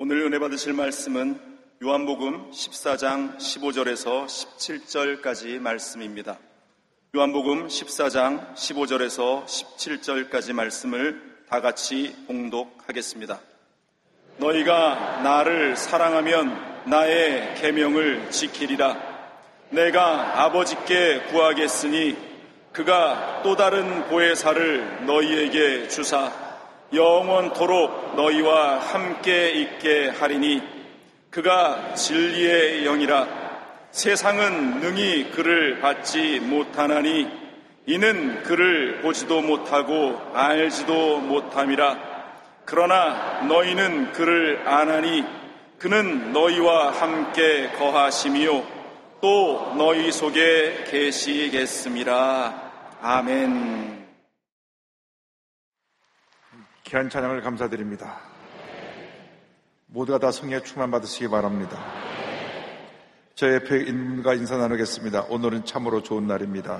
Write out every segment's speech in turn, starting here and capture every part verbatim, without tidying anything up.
오늘 은혜 받으실 말씀은 요한복음 십사 장 십오 절에서 십칠 절까지 말씀입니다. 요한복음 십사 장 십오 절에서 십칠 절까지 말씀을 다 같이 봉독하겠습니다. 너희가 나를 사랑하면 나의 계명을 지키리라. 내가 아버지께 구하겠으니 그가 또 다른 보혜사를 너희에게 주사 영원토록 너희와 함께 있게 하리니 그가 진리의 영이라. 세상은 능히 그를 받지 못하나니 이는 그를 보지도 못하고 알지도 못함이라. 그러나 너희는 그를 아나니 그는 너희와 함께 거하심이요 또 너희 속에 계시겠음이라. 아멘. 귀한 찬양을 감사드립니다. 모두가 다 성령의 충만 받으시기 바랍니다. 저 옆에 인문과 인사 나누겠습니다. 오늘은 참으로 좋은 날입니다.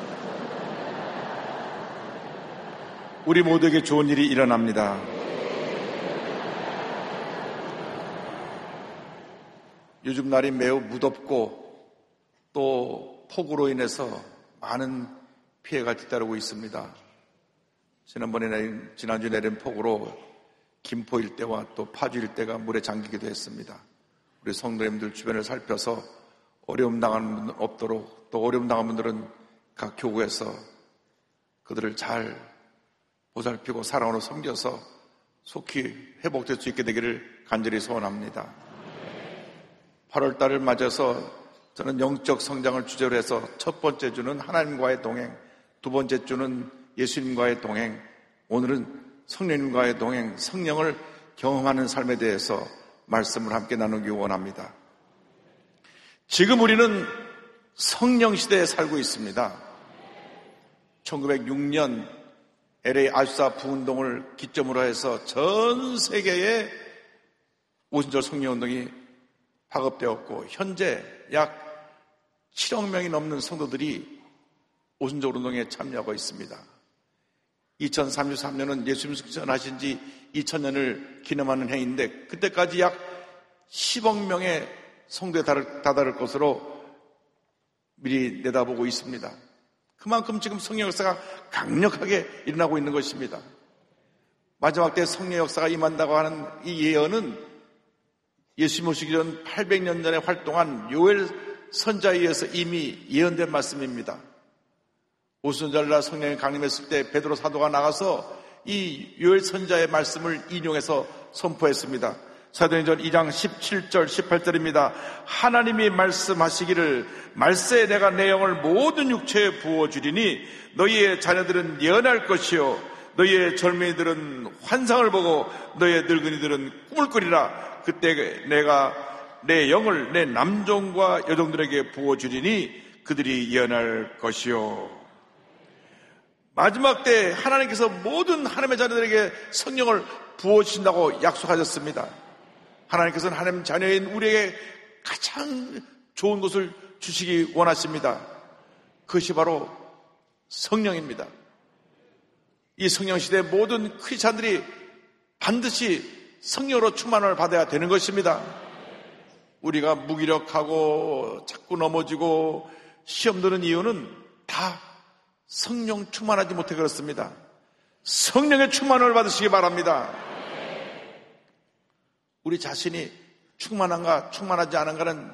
우리 모두에게 좋은 일이 일어납니다. 요즘 날이 매우 무덥고 또 폭우로 인해서 많은 피해가 뒤따르고 있습니다. 지난번에 내린, 지난주 내린 폭우로 김포 일대와 또 파주 일대가 물에 잠기기도 했습니다. 우리 성도님들 주변을 살펴서 어려움 당하는 분들 없도록, 또 어려움 당한 분들은 각 교구에서 그들을 잘 보살피고 사랑으로 섬겨서 속히 회복될 수 있게 되기를 간절히 소원합니다. 팔월 달을 맞아서 저는 영적 성장을 주제로 해서 첫 번째 주는 하나님과의 동행, 두 번째 주는 예수님과의 동행, 오늘은 성령님과의 동행, 성령을 경험하는 삶에 대해서 말씀을 함께 나누기 원합니다. 지금 우리는 성령 시대에 살고 있습니다. 천구백육 년 엘에이 아주사 부운동을 기점으로 해서 전 세계에 오순절 성령운동이 파급되었고 현재 약 칠억 명이 넘는 성도들이 오순절 운동에 참여하고 있습니다. 이천삼십삼 년은 예수님 승천하신 지 이천 년을 기념하는 해인데 그때까지 약 십억 명의 성도에 다다를 것으로 미리 내다보고 있습니다. 그만큼 지금 성령 역사가 강력하게 일어나고 있는 것입니다. 마지막 때 성령 역사가 임한다고 하는 이 예언은 예수님 오시기 전 팔백 년 전에 활동한 요엘 선자에 의해서 이미 예언된 말씀입니다. 오순절날 성령이 강림했을 때 베드로 사도가 나가서 이 요엘 선자의 말씀을 인용해서 선포했습니다. 사도행전 이 장 십칠 절 십팔 절입니다. 하나님이 말씀하시기를 말세에 내가 내 영을 모든 육체에 부어주리니 너희의 자녀들은 예언할 것이요 너희의 젊은이들은 환상을 보고 너희의 늙은이들은 꿈을 꾸리라. 그때 내가 내 영을 내 남종과 여종들에게 부어주리니 그들이 예언할 것이요. 마지막 때 하나님께서 모든 하나님의 자녀들에게 성령을 부어주신다고 약속하셨습니다. 하나님께서는 하나님 자녀인 우리에게 가장 좋은 것을 주시기 원하십니다. 그것이 바로 성령입니다. 이 성령 시대의 모든 크리스찬들이 반드시 성령으로 충만을 받아야 되는 것입니다. 우리가 무기력하고 자꾸 넘어지고 시험 드는 이유는 다 성령 충만하지 못해 그렇습니다. 성령의 충만을 받으시기 바랍니다. 우리 자신이 충만한가 충만하지 않은가는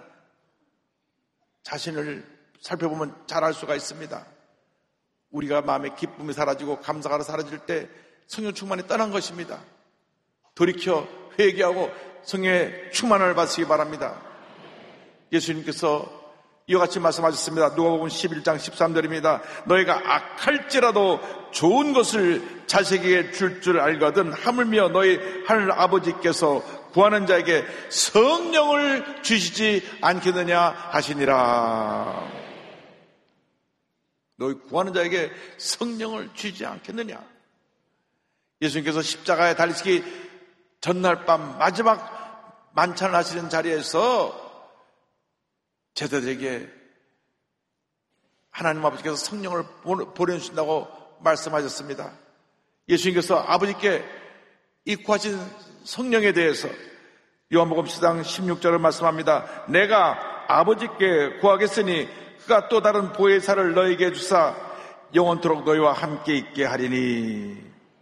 자신을 살펴보면 잘 알 수가 있습니다. 우리가 마음의 기쁨이 사라지고 감사가 사라질 때 성령 충만이 떠난 것입니다. 돌이켜 회개하고 성령의 충만을 받으시기 바랍니다. 예수님께서 이와 같이 말씀하셨습니다. 누가복음 십일 장 십삼 절입니다. 너희가 악할지라도 좋은 것을 자식에게 줄 줄 알거든 하물며 너희 하늘 아버지께서 구하는 자에게 성령을 주시지 않겠느냐 하시니라. 너희 구하는 자에게 성령을 주지 않겠느냐. 예수님께서 십자가에 달리시기 전날 밤 마지막 만찬을 하시는 자리에서 제자들에게 하나님 아버지께서 성령을 보내주신다고 말씀하셨습니다. 예수님께서 아버지께 이 구하신 성령에 대해서 요한복음 십 장 십육 절을 말씀합니다. 내가 아버지께 구하겠으니 그가 또 다른 보혜사를 너에게 주사 영원토록 너희와 함께 있게 하리니.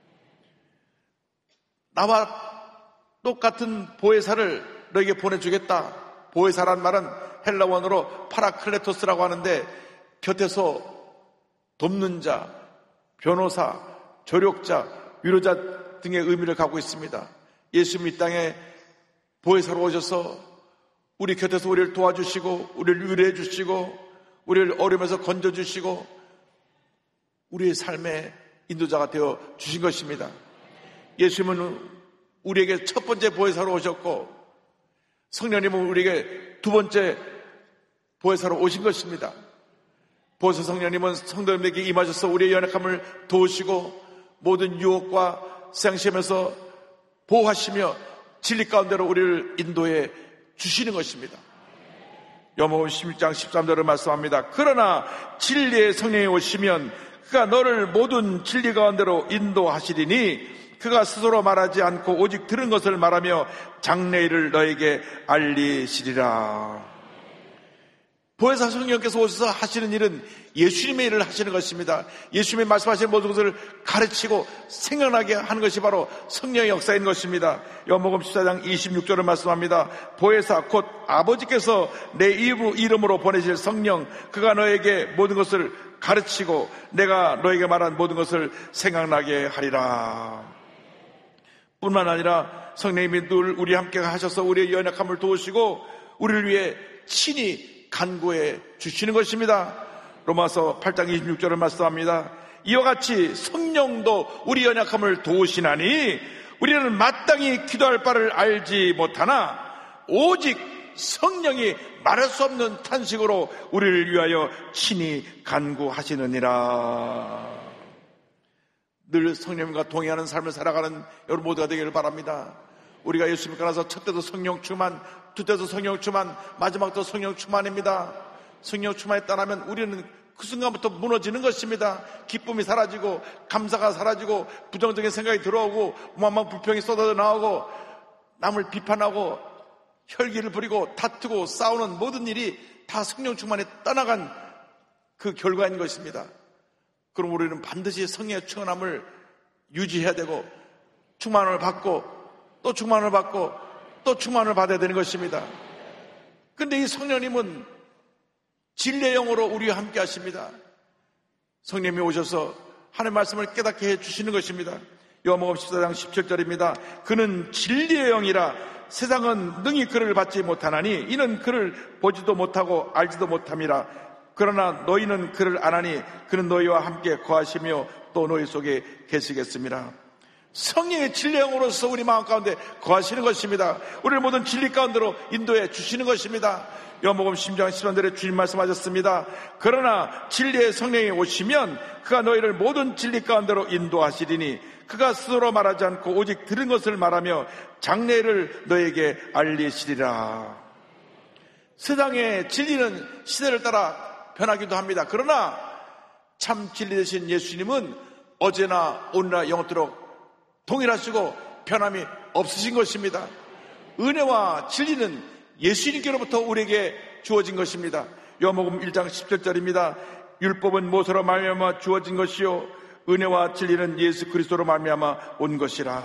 나와 똑같은 보혜사를 너에게 보내주겠다. 보혜사란 말은 헬라원어로 파라클레토스라고 하는데 곁에서 돕는 자, 변호사, 조력자, 위로자 등의 의미를 갖고 있습니다. 예수님 이 땅에 보혜사로 오셔서 우리 곁에서 우리를 도와주시고 우리를 위로해 주시고 우리를 어려움에서 건져주시고 우리의 삶의 인도자가 되어 주신 것입니다. 예수님은 우리에게 첫 번째 보혜사로 오셨고 성령님은 우리에게 두 번째 보혜사로 오신 것입니다. 보혜사 성령님은 성도님에게 임하셔서 우리의 연약함을 도우시고 모든 유혹과 세상 시험에서 보호하시며 진리 가운데로 우리를 인도해 주시는 것입니다. 요한복음 십육 장 십삼 절을 말씀합니다. 그러나 진리의 성령이 오시면 그가 너를 모든 진리 가운데로 인도하시리니 그가 스스로 말하지 않고 오직 들은 것을 말하며 장래일을 너에게 알리시리라. 보혜사 성령께서 오셔서 하시는 일은 예수님의 일을 하시는 것입니다. 예수님이 말씀하신 모든 것을 가르치고 생각나게 하는 것이 바로 성령의 역사인 것입니다. 요한복음 십사 장 이십육 절을 말씀합니다. 보혜사 곧 아버지께서 내 이름으로 보내실 성령 그가 너에게 모든 것을 가르치고 내가 너에게 말한 모든 것을 생각나게 하리라. 뿐만 아니라 성령님이 늘 우리 함께 하셔서 우리의 연약함을 도우시고 우리를 위해 친히 간구해 주시는 것입니다. 로마서 팔 장 이십육 절을 말씀합니다. 이와 같이 성령도 우리 연약함을 도우시나니 우리는 마땅히 기도할 바를 알지 못하나 오직 성령이 말할 수 없는 탄식으로 우리를 위하여 친히 간구하시느니라. 늘 성령님과 동행하는 삶을 살아가는 여러분 모두가 되기를 바랍니다. 우리가 예수님 따라서 첫 때도 성령 충만, 두 때도 성령 충만, 마지막도 성령 충만입니다. 성령 충만에 따르면 우리는 그 순간부터 무너지는 것입니다. 기쁨이 사라지고 감사가 사라지고 부정적인 생각이 들어오고 마음만 불평이 쏟아져 나오고 남을 비판하고 혈기를 부리고 다투고 싸우는 모든 일이 다 성령 충만에 떠나간 그 결과인 것입니다. 그럼 우리는 반드시 성령의 충만함을 유지해야 되고 충만을 받고 또 충만을 받고 또 충만을 받아야 되는 것입니다. 그런데 이 성령님은 진리의 영으로 우리와 함께 하십니다. 성령님이 오셔서 하나님의 말씀을 깨닫게 해주시는 것입니다. 요한복음 십사 장 십칠 절입니다. 그는 진리의 영이라 세상은 능히 그를 받지 못하나니 이는 그를 보지도 못하고 알지도 못함이라. 그러나 너희는 그를 아나니 그는 너희와 함께 거하시며 또 너희 속에 계시겠습니다. 성령의 진리 영으로서 우리 마음 가운데 거하시는 것입니다. 우리를 모든 진리 가운데로 인도해 주시는 것입니다. 요한복음 십 장 십삼 절에 주님 말씀하셨습니다. 그러나 진리의 성령이 오시면 그가 너희를 모든 진리 가운데로 인도하시리니 그가 스스로 말하지 않고 오직 들은 것을 말하며 장래를 너에게 알리시리라. 세상의 진리는 시대를 따라 변하기도 합니다. 그러나 참 진리 되신 예수님은 어제나 오늘나 영원토록 동일하시고 변함이 없으신 것입니다. 은혜와 진리는 예수님께로부터 우리에게 주어진 것입니다. 요한복음 일 장 십칠 절입니다. 율법은 모세로 말미암아 주어진 것이요 은혜와 진리는 예수 그리스도로 말미암아 온 것이라.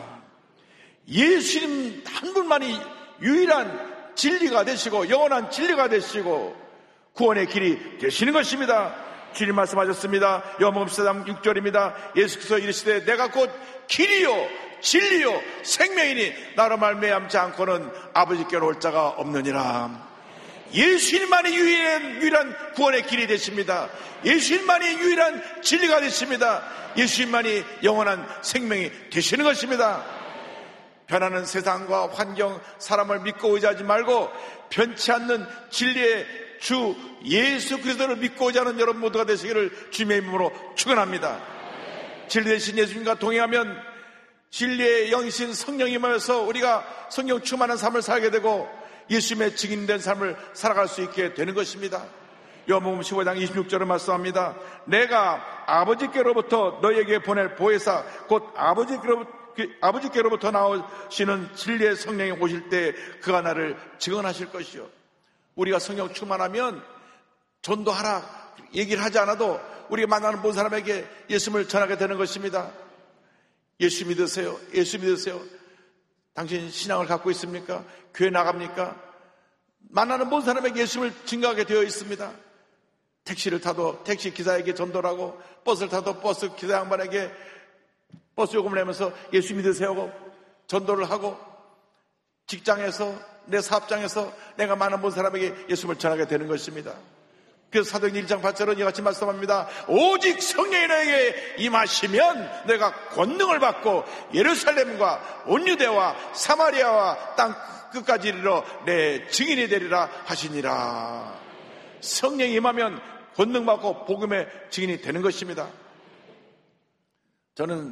예수님 한 분만이 유일한 진리가 되시고 영원한 진리가 되시고 구원의 길이 되시는 것입니다. 주님 말씀하셨습니다. 요한복음 십사 장 육 절입니다. 예수께서 이르시되 내가 곧 길이요 진리요 생명이니 나로 말미암지 않고는 아버지께로 올 자가 없느니라. 예수님만이 유일한, 유일한 구원의 길이 되십니다. 예수님만이 유일한 진리가 되십니다. 예수님만이 영원한 생명이 되시는 것입니다. 변하는 세상과 환경, 사람을 믿고 의지하지 말고 변치 않는 진리의 주 예수 그리스도를 믿고 의지하는 여러분 모두가 되시기를 주님의 이름으로 축원합니다. 진리 되신 예수님과 동행하면 진리의 영이신 성령이면서 우리가 성령 충만한 삶을 살게 되고 예수님의 증인된 삶을 살아갈 수 있게 되는 것입니다. 요한복음 십오 장 이십육 절을 말씀합니다. 내가 아버지께로부터 너희에게 보낼 보혜사 곧 아버지께로부터 그 아버지께로부터 나오시는 진리의 성령이 오실 때 그가 나를 증언하실 것이요. 우리가 성령 충만하면 전도하라 얘기를 하지 않아도 우리가 만나는 모든 사람에게 예수님을 전하게 되는 것입니다. 예수 믿으세요. 예수 믿으세요. 당신 신앙을 갖고 있습니까? 교회 나갑니까? 만나는 모든 사람에게 예수님을 증거하게 되어 있습니다. 택시를 타도 택시 기사에게 전도를 하고, 버스를 타도 버스 기사 양반에게 버스 요금을 내면서 예수 믿으세요 하고 전도를 하고, 직장에서 내 사업장에서 내가 많은 모든 사람에게 예수님을 전하게 되는 것입니다. 그래서 사도행전 일 장 팔 절은 이같이 말씀합니다. 오직 성령이 너에게 임하시면 내가 권능을 받고 예루살렘과 온 유대와 사마리아와 땅 끝까지 이르러 내 증인이 되리라 하시니라. 성령이 임하면 권능 받고 복음의 증인이 되는 것입니다. 저는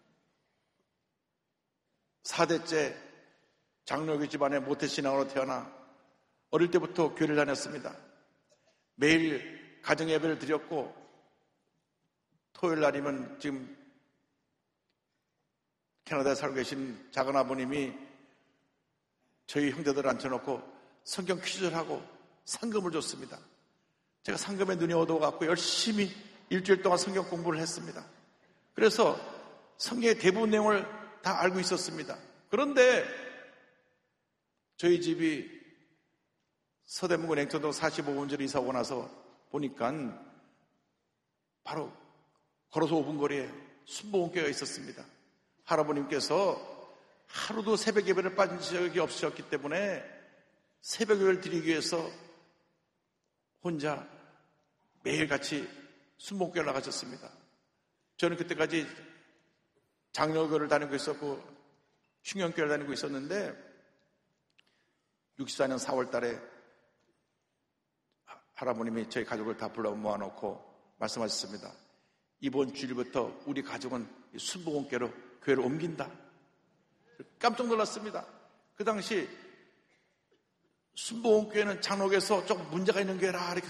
사 대째 장로교 집안의 모태신앙으로 태어나 어릴 때부터 교회를 다녔습니다. 매일 가정예배를 드렸고, 토요일 날이면 지금 캐나다에 살고 계신 작은 아버님이 저희 형제들을 앉혀놓고 성경 퀴즈를 하고 상금을 줬습니다. 제가 상금에 눈이 어두워갖고 열심히 일주일 동안 성경 공부를 했습니다. 그래서 성경의 대부분 내용을 다 알고 있었습니다. 그런데 저희 집이 서대문구 냉천동 사십오 분지로 이사 오고 나서 보니까 바로 걸어서 오 분 거리에 순복음교회가 있었습니다. 할아버님께서 하루도 새벽 예배를 빠진 적이 없으셨기 때문에 새벽 예배를 드리기 위해서 혼자 매일같이 순복음교회를 나가셨습니다. 저는 그때까지 장로교를 다니고 있었고 충영교회를 다니고 있었는데 육십사 년 사월 달에 할아버님이 저희 가족을 다 불러 모아놓고 말씀하셨습니다. 이번 주일부터 우리 가족은 순복음교회로 교회를 옮긴다. 깜짝 놀랐습니다. 그 당시 순복음교회는 장로교에서 조금 문제가 있는 교회라 이렇게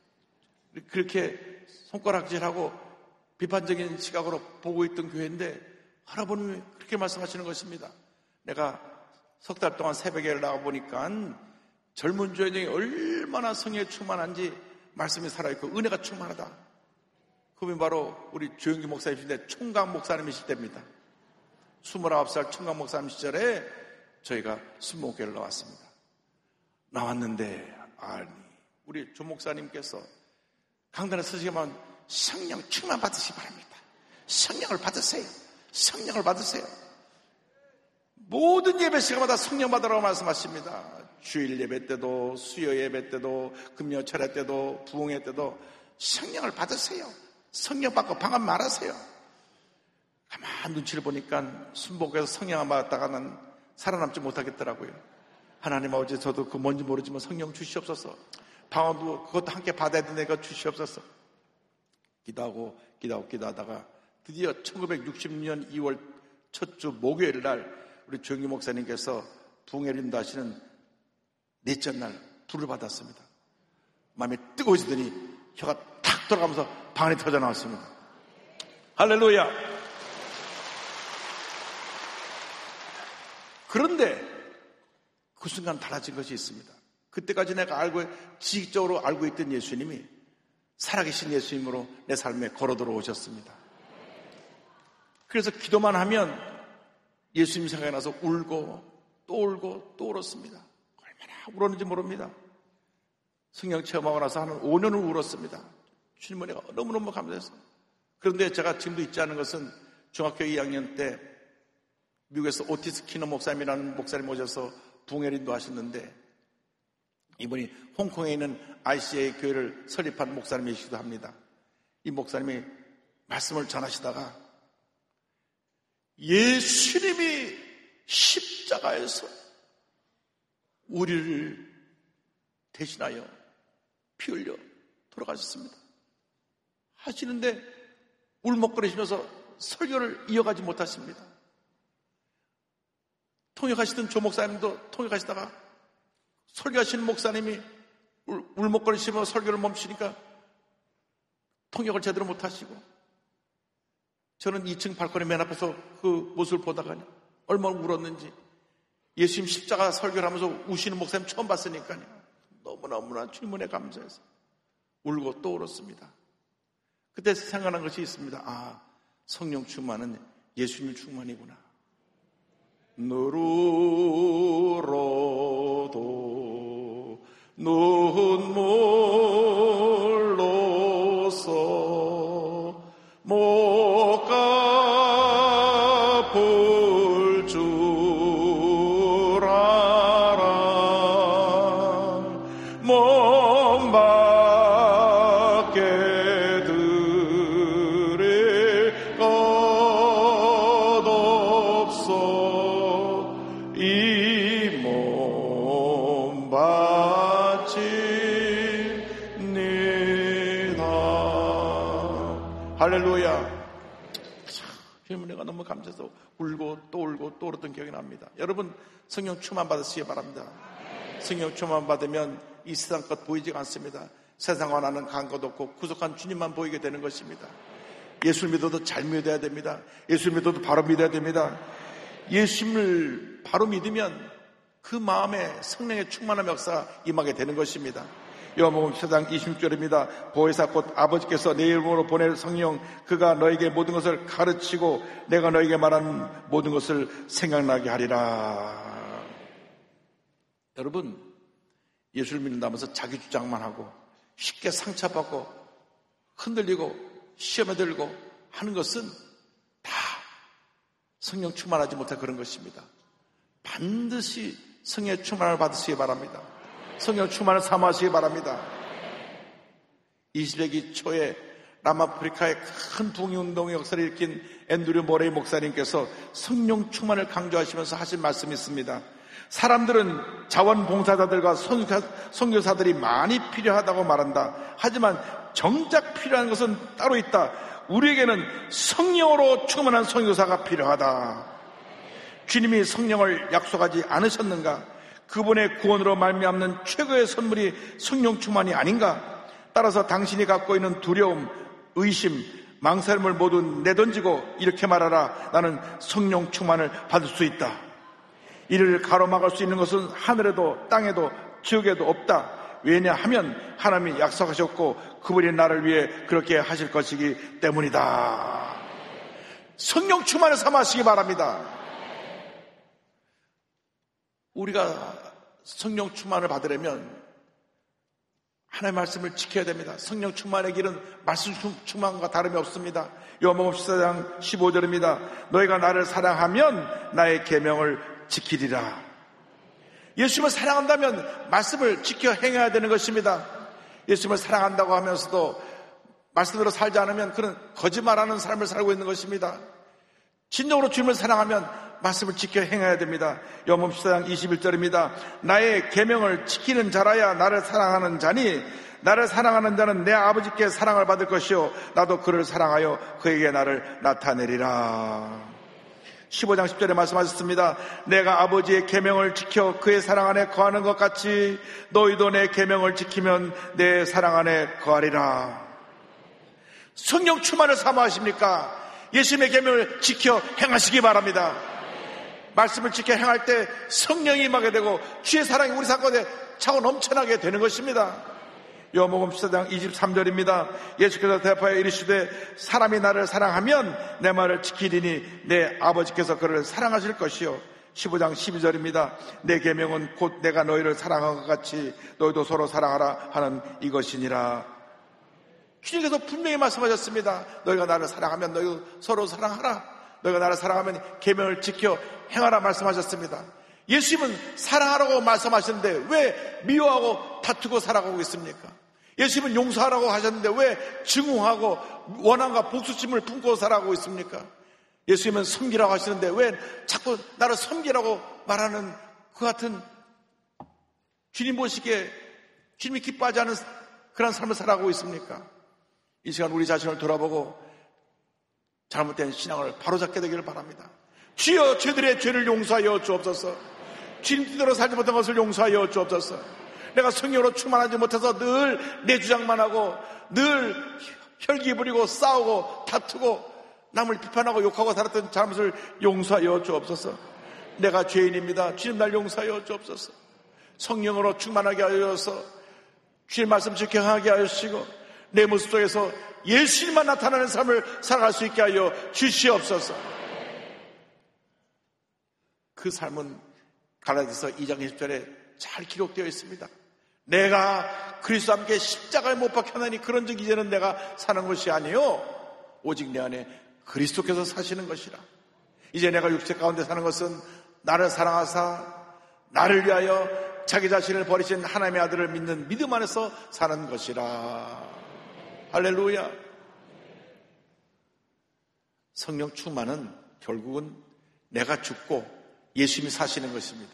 그렇게 손가락질하고 비판적인 시각으로 보고 있던 교회인데 할아버님이 그렇게 말씀하시는 것입니다. 내가 석 달 동안 새벽에 나가보니까 젊은 조연이 얼마나 성령에 충만한지 말씀이 살아있고 은혜가 충만하다. 그분이 바로 우리 조영기 목사님이신데 총각 목사님이실 때입니다. 스물아홉 살 총각 목사님 시절에 저희가 순복음교회를 나왔습니다. 나왔는데 아니 우리 조 목사님께서 강단에 서시기만 성령 충만 받으시기 바랍니다. 성령을 받으세요. 성령을 받으세요. 모든 예배 시간마다 성령 받으라고 말씀하십니다. 주일 예배 때도 수요 예배 때도 금요 철회 때도 부흥회 때도 성령을 받으세요. 성령 받고 방언 말하세요. 가만 눈치를 보니까 순복에서 성령 받았다가는 살아남지 못하겠더라고요. 하나님 아버지 저도 그 뭔지 모르지만 성령 주시옵소서. 방언도 그것도 함께 받아야 되니까 주시옵소서. 기도하고 기도하고 기도하다가 드디어 천구백육십 년 이월 첫 주 목요일 날 우리 조영기 목사님께서 부흥회를 인도하시는 넷째 날 불을 받았습니다. 마음이 뜨거워지더니 혀가 탁 돌아가면서 방 안에 터져 나왔습니다. 할렐루야. 그런데 그 순간 달라진 것이 있습니다. 그때까지 내가 알고 지식적으로 알고 있던 예수님이 살아계신 예수님으로 내 삶에 걸어 들어오셨습니다. 그래서 기도만 하면 예수님 생각이 나서 울고 또 울고 또 울었습니다. 얼마나 울었는지 모릅니다. 성령 체험하고 나서 한 오 년을 울었습니다. 주님 은혜가 너무너무 감사해서. 그런데 제가 지금도 잊지 않은 것은 중학교 이 학년 때 미국에서 오티스 키너 목사님이라는 목사님 오셔서 부흥회를 인도하셨는데 이분이 홍콩에 있는 아이씨에이 교회를 설립한 목사님이시기도 합니다. 이 목사님이 말씀을 전하시다가 예수님이 십자가에서 우리를 대신하여 피 흘려 돌아가셨습니다. 하시는데 울먹거리시면서 설교를 이어가지 못하십니다. 통역하시던 조 목사님도 통역하시다가 설교하시는 목사님이 울, 울먹거리시면서 설교를 멈추니까 통역을 제대로 못하시고 저는 이 층 발코니 맨 앞에서 그 모습을 보다가 얼마나 울었는지, 예수님 십자가 설교를 하면서 우시는 목사님 처음 봤으니까요. 너무너무나 주님은혜 감사해서 울고 또 울었습니다. 그때 생각난 것이 있습니다. 아, 성령 충만은 예수님 충만이구나. 누르러도 눈물로서 못 갚을 줄 알아. 몸 밖에 드릴 것 없어 이 몸 바칩니다. 할렐루야. 주님은 내가 너무 감사해서 울고 또 울고 또 울었던 기억이 납니다. 여러분, 성령 충만 받으시기 바랍니다. 성령 충만 받으면 이 세상 것 보이지가 않습니다. 세상과 나는 간 것 없고 구속한 주님만 보이게 되는 것입니다. 예수를 믿어도 잘 믿어야 됩니다. 예수를 믿어도 바로 믿어야 됩니다. 예수님을 바로 믿으면 그 마음에 성령의 충만한 역사가 임하게 되는 것입니다. 요한복음 사 장 이십육 절입니다. 보혜사 곧 아버지께서 내 이름으로 보낼 성령, 그가 너에게 모든 것을 가르치고 내가 너에게 말한 모든 것을 생각나게 하리라. 여러분, 예수를 믿는다면서 자기 주장만 하고 쉽게 상처받고 흔들리고 시험에 들고 하는 것은 다 성령 충만하지 못한 그런 것입니다. 반드시 성령의 충만을 받으시기 바랍니다. 성령 충만을 사모하시기 바랍니다. 이십 세기 초에 남아프리카의 큰 부흥운동의 역사를 일으킨 앤드류 모레이 목사님께서 성령 충만을 강조하시면서 하신 말씀이 있습니다. 사람들은 자원봉사자들과 선교사들이 많이 필요하다고 말한다. 하지만 정작 필요한 것은 따로 있다. 우리에게는 성령으로 충만한 선교사가 필요하다. 주님이 성령을 약속하지 않으셨는가? 그분의 구원으로 말미암는 최고의 선물이 성령 충만이 아닌가? 따라서 당신이 갖고 있는 두려움, 의심, 망설임을 모두 내던지고 이렇게 말하라. 나는 성령 충만을 받을 수 있다. 이를 가로막을 수 있는 것은 하늘에도 땅에도 지옥에도 없다. 왜냐하면 하나님이 약속하셨고 그분이 나를 위해 그렇게 하실 것이기 때문이다. 성령 충만을 삼으시기 바랍니다. 우리가 성령 충만을 받으려면 하나님의 말씀을 지켜야 됩니다. 성령 충만의 길은 말씀 충만과 다름이 없습니다. 요한복음 십사 장 십오 절입니다. 너희가 나를 사랑하면 나의 계명을 지키리라. 예수님을 사랑한다면 말씀을 지켜 행해야 되는 것입니다. 예수님을 사랑한다고 하면서도 말씀대로 살지 않으면 그는 거짓말하는 삶을 살고 있는 것입니다. 진정으로 주님을 사랑하면 말씀을 지켜 행해야 됩니다. 요한복음 십사 장 이십일 절입니다. 나의 계명을 지키는 자라야 나를 사랑하는 자니 나를 사랑하는 자는 내 아버지께 사랑을 받을 것이요 나도 그를 사랑하여 그에게 나를 나타내리라. 십오 장 십 절에 말씀하셨습니다. 내가 아버지의 계명을 지켜 그의 사랑 안에 거하는 것 같이 너희도 내 계명을 지키면 내 사랑 안에 거하리라. 성령 충만을 사모하십니까? 예수님의 계명을 지켜 행하시기 바랍니다. 말씀을 지켜 행할 때 성령이 임하게 되고 주의 사랑이 우리 사건에 차고 넘쳐나게 되는 것입니다. 요한복음 십사 장 이십삼 절입니다. 예수께서 대답하여 이르시되 사람이 나를 사랑하면 내 말을 지키리니 내 아버지께서 그를 사랑하실 것이요. 십오 장 십이 절입니다. 내 계명은 곧 내가 너희를 사랑한 것 같이 너희도 서로 사랑하라 하는 이것이니라. 주님께서 분명히 말씀하셨습니다. 너희가 나를 사랑하면 너희도 서로 사랑하라. 너희가 나를 사랑하면 계명을 지켜 행하라 말씀하셨습니다. 예수님은 사랑하라고 말씀하셨는데 왜 미워하고 다투고 살아가고 있습니까? 예수님은 용서하라고 하셨는데 왜 증오하고 원한과 복수심을 품고 살아가고 있습니까? 예수님은 섬기라고 하시는데 왜 자꾸 나를 섬기라고 말하는 그 같은 주님 보시기에 주님이 기뻐하지 않은 그런 삶을 살아가고 있습니까? 이 시간 우리 자신을 돌아보고 잘못된 신앙을 바로잡게 되기를 바랍니다. 주여 저들의 죄를 용서하여 주옵소서. 주님 뜻대로 살지 못한 것을 용서하여 주옵소서. 내가 성령으로 충만하지 못해서 늘 내 주장만 하고 늘 혈기 부리고 싸우고 다투고 남을 비판하고 욕하고 살았던 잘못을 용서하여 주옵소서. 내가 죄인입니다. 주님 날 용서하여 주옵소서. 성령으로 충만하게 하여서 주의 말씀 지켜하게 하시고 내 모습 속에서 예수님만 나타나는 삶을 살아갈 수 있게 하여 주시옵소서. 그 삶은 갈라디아서 이 장 이십 절에 잘 기록되어 있습니다. 내가 그리스도와 함께 십자가에 못 박혀나니 그런즉 이제는 내가 사는 것이 아니요 오직 내 안에 그리스도께서 사시는 것이라. 이제 내가 육체 가운데 사는 것은 나를 사랑하사 나를 위하여 자기 자신을 버리신 하나님의 아들을 믿는 믿음 안에서 사는 것이라. 할렐루야. 성령 충만은 결국은 내가 죽고 예수님이 사시는 것입니다.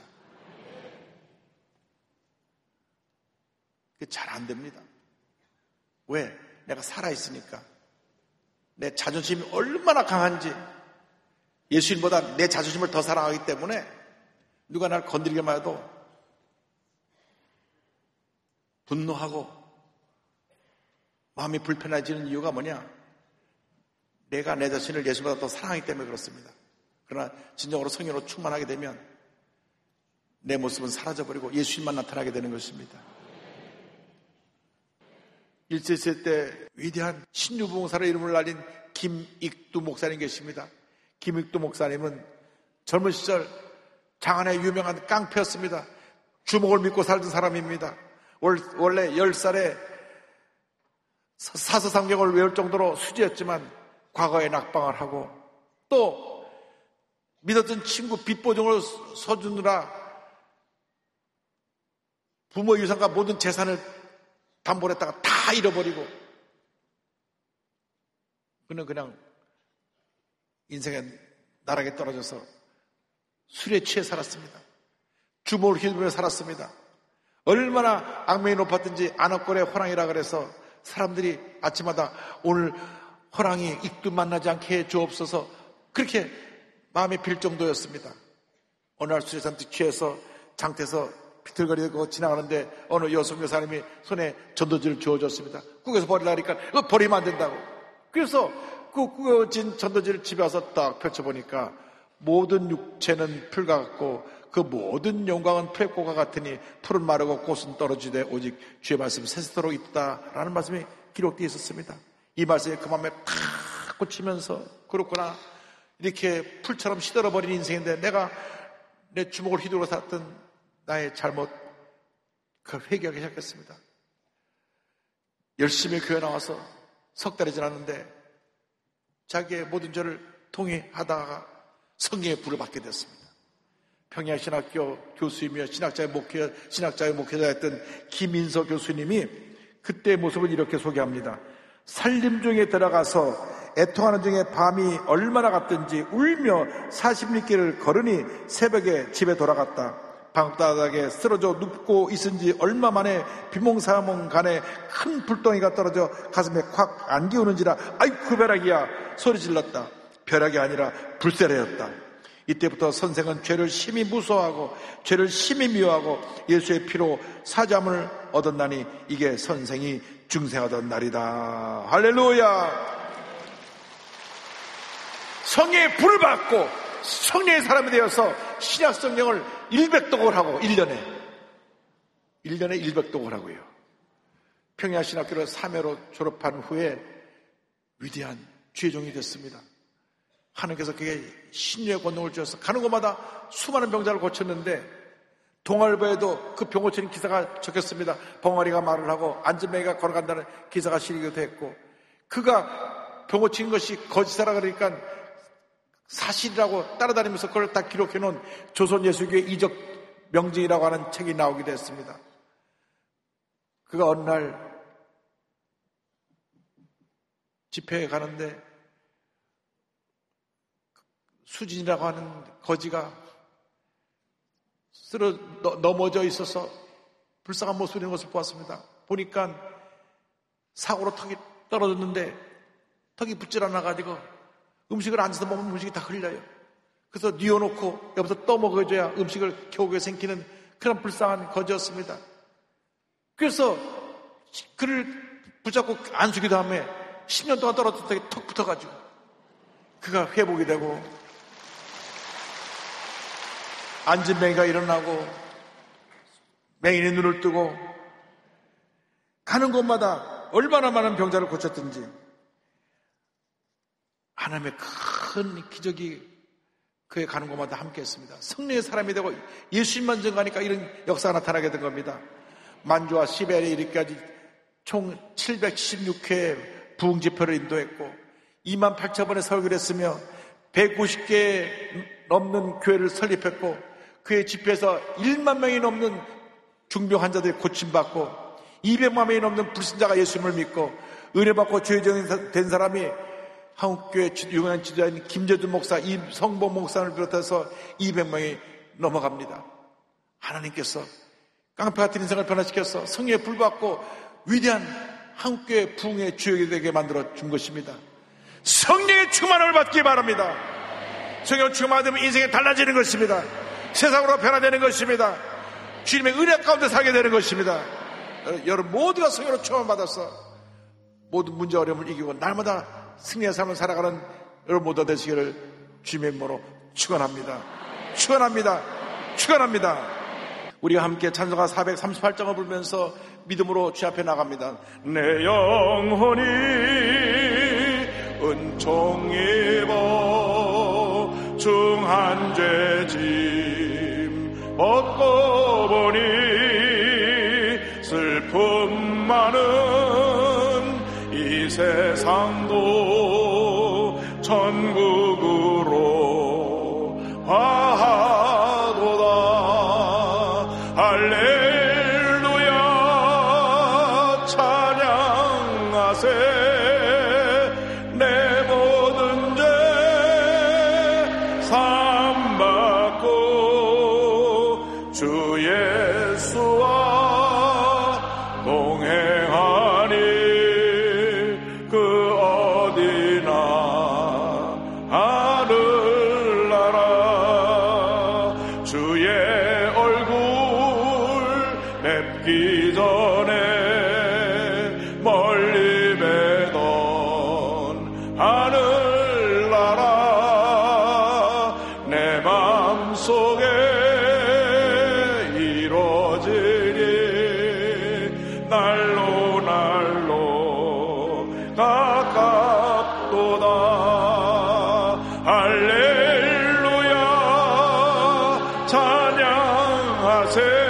그게 잘 안 됩니다. 왜? 내가 살아있으니까. 내 자존심이 얼마나 강한지 예수님보다 내 자존심을 더 사랑하기 때문에 누가 날 건드리기만 해도 분노하고 마음이 불편해지는 이유가 뭐냐? 내가 내 자신을 예수보다 더 사랑하기 때문에 그렇습니다. 그러나 진정으로 성령으로 충만하게 되면 내 모습은 사라져버리고 예수님만 나타나게 되는 것입니다. 일제 시대 때 위대한 신유부흥사로 이름을 날린 김익두 목사님 계십니다. 김익두 목사님은 젊은 시절 장안의 유명한 깡패였습니다. 주먹을 믿고 살던 사람입니다. 원래 열 살에 사서삼경을 외울 정도로 수지였지만 과거에 낙방을 하고 또 믿었던 친구 빚보증을 서주느라 부모 유산과 모든 재산을 담보를 했다가 다 잃어버리고 그는 그냥 인생의 나락에 떨어져서 술에 취해 살았습니다. 주먹을 휘두르며 살았습니다. 얼마나 악명이 높았든지 안압골의 호랑이라 그래서 사람들이 아침마다 오늘 호랑이 익두 만나지 않게 해 주옵소서 그렇게 마음에 빌 정도였습니다. 어느 날 술에 잔뜩 취해서 장태에서 비틀거리고 지나가는데 어느 여성 여사님이 손에 전도지를 주어줬습니다. 국에서 버리려고 하니까 이거 버리면 안 된다고. 그래서 그 구겨진 전도지를 집에 와서 딱 펼쳐보니까 모든 육체는 풀과 같고 그 모든 영광은 풀꽃과 같으니 풀은 마르고 꽃은 떨어지되 오직 주의 말씀이 새새도록 있다라는 말씀이 기록되어 있었습니다. 이 말씀이 그 마음에 탁 꽂히면서 그렇구나 이렇게 풀처럼 시들어버린 인생인데 내가 내 주먹을 휘두르고 살았던 나의 잘못 그걸 회개하기 시작했습니다. 열심히 교회 나와서 석 달이 지났는데 자기의 모든 죄를 통회하다가 성령의 불을 받게 됐습니다. 평양신학교 교수이며 신학자의 목회, 신학자의 목회자였던 김인서 교수님이 그때의 모습을 이렇게 소개합니다. 살림 중에 들어가서 애통하는 중에 밤이 얼마나 갔든지 울며 사십 리길을 걸으니 새벽에 집에 돌아갔다. 방바닥에 쓰러져 눕고 있은지 얼마 만에 비몽사몽 간에 큰 불덩이가 떨어져 가슴에 콱 안기우는지라 아이쿠 벼락이야 소리 질렀다. 벼락이 아니라 불세례였다. 이때부터 선생은 죄를 심히 무서워하고 죄를 심히 미워하고 예수의 피로 사잠을 얻었나니 이게 선생이 중생하던 날이다. 할렐루야. 성령의 불을 받고 성령의 사람이 되어서 신약 성경을 백 독을 하고 일 년에 일 년에 백 독을 하고요. 평양신학교를 삼 회로 졸업한 후에 위대한 주의종이 됐습니다. 하나님께서 그게 신유의 권능을 주셔서 가는 곳마다 수많은 병자를 고쳤는데 동아일보에도 그 병 고치는 기사가 적혔습니다. 벙어리가 말을 하고 안전뱅이가 걸어간다는 기사가 실리기도 했고 그가 병 고치는 것이 거짓이라 그러니까 사실이라고 따라다니면서 그걸 다 기록해 놓은 조선예수교회 이적 명증이라고 하는 책이 나오기도 했습니다. 그가 어느 날 집회에 가는데 수진이라고 하는 거지가 쓰러 넘어져 있어서 불쌍한 모습을 있는 것을 보았습니다. 보니까 사고로 턱이 떨어졌는데 턱이 붙질 않아가지고 음식을 앉아서 먹으면 음식이 다 흘려요. 그래서 뉘어놓고 옆에서 떠먹어줘야 음식을 겨우게 생기는 그런 불쌍한 거지였습니다. 그래서 그를 붙잡고 안수기도 하며 십 년 동안 떨어졌더니 턱 붙어가지고 그가 회복이 되고 앉은 맹이가 일어나고 맹인이 눈을 뜨고 가는 곳마다 얼마나 많은 병자를 고쳤든지 하나님의 큰 기적이 그의 가는 곳마다 함께했습니다. 성령의 사람이 되고 예수님만 증거하니까 이런 역사가 나타나게 된 겁니다. 만주와 시베리아에 이르기까지 총 칠백칠십육 회 부흥 집회를 인도했고 이만 팔천 번의 설교를 했으며 백오십 개 넘는 교회를 설립했고 그의 집회에서 일만 명이 넘는 중병 환자들이 고침받고 이백만 명이 넘는 불신자가 예수님을 믿고 은혜받고 죄정된 사람이 한국교회 유명한 지도자인 김재준 목사, 임성봉 목사를 비롯해서 이백 명이 넘어갑니다. 하나님께서 깡패 같은 인생을 변화시켜서 성령에 불받고 위대한 한국교회 부흥의 주역이 되게 만들어 준 것입니다. 성령의 충만함을 받기 바랍니다. 성령의 충만함을 받으면 인생이 달라지는 것입니다. 세상으로 변화되는 것입니다. 주님의 은혜 가운데 살게 되는 것입니다. 여러분 모두가 성령으로 충만받아서 모든 문제 어려움을 이기고 날마다 승리의 삶을 살아가는 여러분 모두가 되시기를 주님의 이름으로 축원합니다. 축원합니다. 축원합니다. 우리가 함께 찬송가 사백삼십팔 장을 부르면서 믿음으로 주 앞에 나갑니다. 내 영혼이 은총 입어 중한 죄짐 얻고 보니 슬픔 많은 이 세상도 천국으로 화하도다. 할렐루야 찬양하세. 내 모든 죄 삼받고 주 예수와 동행하니 그 어디나 하늘나라. 주의 얼굴 뵙기 전에 멀리 뵈던 하늘나라. 내 맘속에 이루어지니 날로 날로 가깝도다. 할렐루야 찬양하세.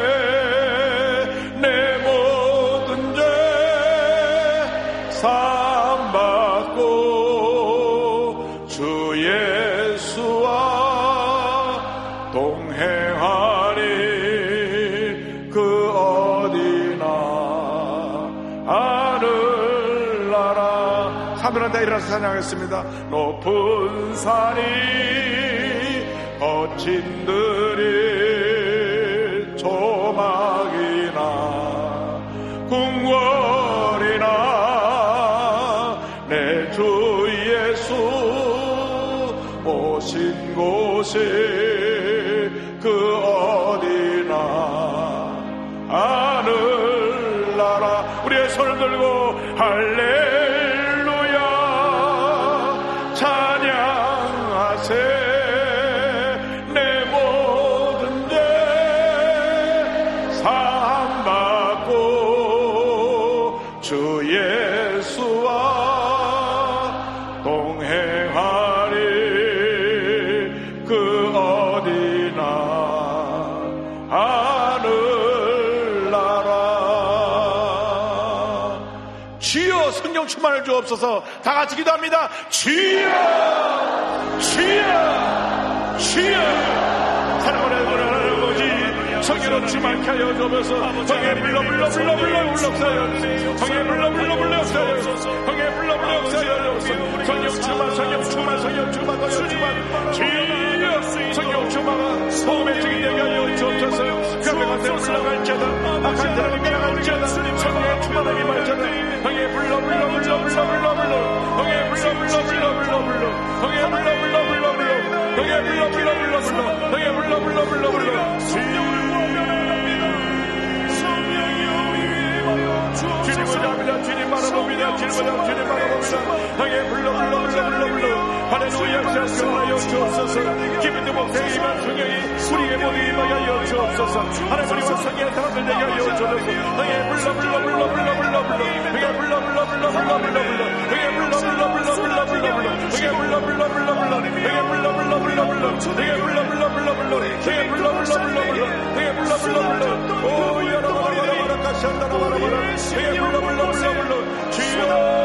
내 모든 죄 삼받고 주 예수와 동행하니 그 어디나 하늘나라. 하늘한다 일어나서 찬양하겠습니다. 높은 산이 거친 들이 조막이나 궁궐이나 내 주 예수 오신 곳이 그 어디나 하늘나라. 우리의 손을 들고 할렐루야 찬양하세. 내 모든 죄 사함받고 주 예수와 동행하니 그 어디나 하늘나라. 주여 성령 충만을 주옵소서. 다 같이 기도합니다. 주여 주여 주여. 사랑하는 하나님 아버지 성령으로 충만케 하여 주옵소서. 성령에 불러 불러 불러 불러 불러옵소서. 성령에 불러 불러 불러옵소서. 성령에 불러 불러 불러옵소서. 성령 충만 성령 충만 성령 충만 성령 충만. 주여 성령 충만한 소금의 증인 되게 하여 주옵소서. 뼈가 돼 올라갈지어다 악한 사람이 내려갈지어다 성령의 충만함이 말지어다. 성령에 불러 불러 불러 불러 불러 불러. 성령에 불러 불러 불러 불러 불러. 성령에 불러 불러 불러 불러. 성령에 불러 불러 불러 불러. 성령에 불러 불러 불러 불러. 주님 보자 주님 바라봅니다. 주님 보자 주님 바라봅니다. 성령에 불러 불러 불러 불러 불러. 할렐루야 시작하여 주옵소서. 기쁨의 목생이가 성령이 우리에게 모두 임하여 주옵소서. 하나님과 성령의 사람들 되게 하여 주옵소서. 너의 불러 불러 불러 불러 불러 불러 너의 불러 불러 불러 불러 불러 불러 너의 불러 불러 불러 불러 불러 불러 너의 불러 불러 불러 불러 불러 너의 불러 불러 불러 불러 너의 불러 불러 불러 불러 너의 불러 불러 불러 불러 너의 불러 불러 불러 오 야라바라바라바라 가시한다라바라바라 너의 불러 불러 불러 불러 주여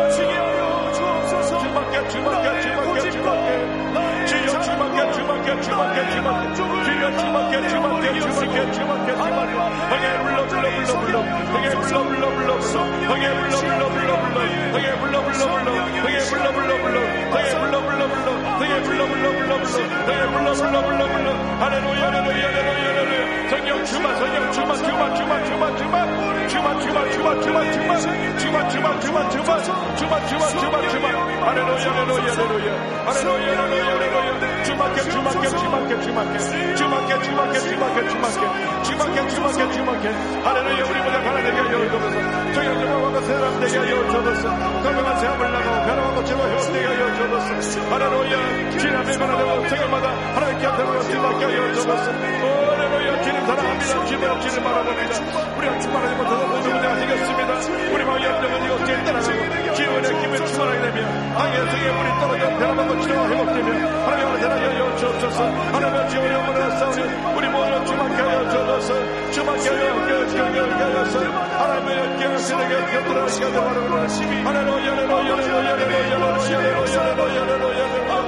주밖에 주밖에 주밖에 주밖에 주여 주밖에 주밖에 주밖에 주밖에 주여 주밖에 주밖에 주밖에 주밖에 주밖에 너의 불러 불러 불러 불러 너의 불러 불러 불러 불러 너의 불러 불러 불러 불러 너의 불러 불러 불러 너의 불러 불러 불러 너의 불러 불러 불러 너의 불러 불러 불러 너의 불러 불러 불러 너의 불러 불러 불러 불러 할렐루야 할렐루야 할렐루야 성령 주마 성령 주마 주마 주마 주마 주마 주마 주마 주마 주마 주마 주마 주마 주마 주마 주마 주마 주마 주마 주마 할렐루야 할렐루야 할렐루야 할렐루야 할렐루야 할렐루야 주마께 주마께 주마께 주마께 주마께 주마께 주마께 주마께 주마께 주마께 주마께 할렐루야 우리 모두 하나 되게 하여 주옵소서. 정령 정확한 사람 되게 하여 주옵소서. 건강한 삶을 나가고 변화와 고치고 회복되게 하여 주옵소서. 할렐루야 지난해 변화되고 생일마다 하나님께 앞에서 주마께 하여 주옵소서. 할렐루야 주님 사랑합니다. 주님을 주님 바라봅니다. 우리가 충만하지 못해서 모든 문제가 생겼습니다. 우리 마음의 염려가 이곳에 떠나가고 기운의 기분에 충만하게 되며 항해 성의 물이 떨어져 변화받고 치료가 회복되며 하나님을 대하여 주옵소서. 하나님의 지원의 영혼을 싸우니 우리 모두 주마께 하여 주옵소서. 주마께 하여 주옵소서. 하나님의 영광을 세대게 곁들어 시간을 바라보는 할렐루야 할렐루야 할렐루야 할렐루야 할렐루야 할렐루야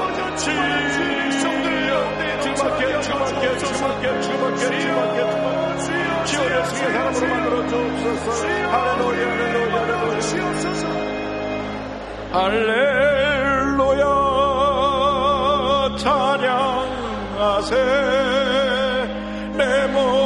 주마께 주마께 주마께 주마께 주마께 지원의 승의 사람으로 만들어 주옵소서. 할렐루야 할렐루야 할렐루야 할렐루야 찬양하세 내 몸